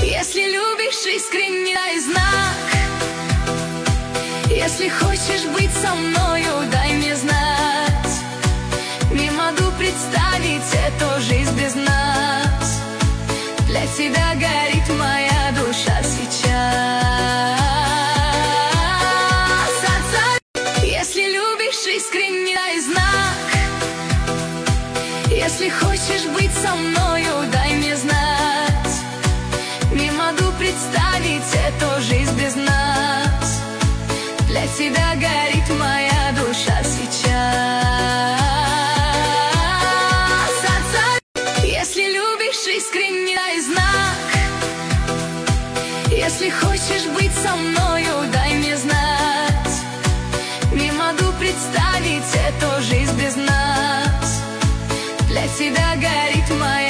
Если любишь искренне, дай знак. Если хочешь быть со мною, дай мне знать. Не могу представить эту жизнь без нас. Для тебя горит моя душа сейчас. Если любишь искренне, дай знак. Если хочешь быть со мною, дай мне знать. Не могу представить эту жизнь без нас. Для тебя горит моя душа сейчас. Если любишь искренне, дай знак. Если хочешь быть со мною, дай мне знать. Не могу представить эту жизнь без нас. Для тебя горит моя